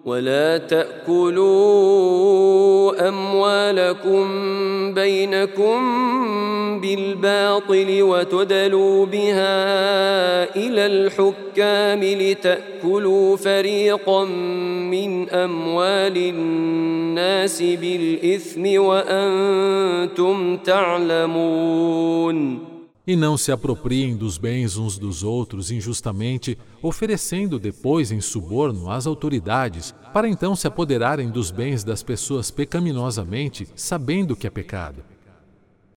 ولا تأكلوا أموالكم بينكم بالباطل وتدلوا بها إلى الحكام لتأكلوا فريقا من أموال الناس بالإثم وأنتم تعلمون. E não se apropriem dos bens uns dos outros injustamente, oferecendo depois em suborno às autoridades, para então se apoderarem dos bens das pessoas pecaminosamente, sabendo que é pecado.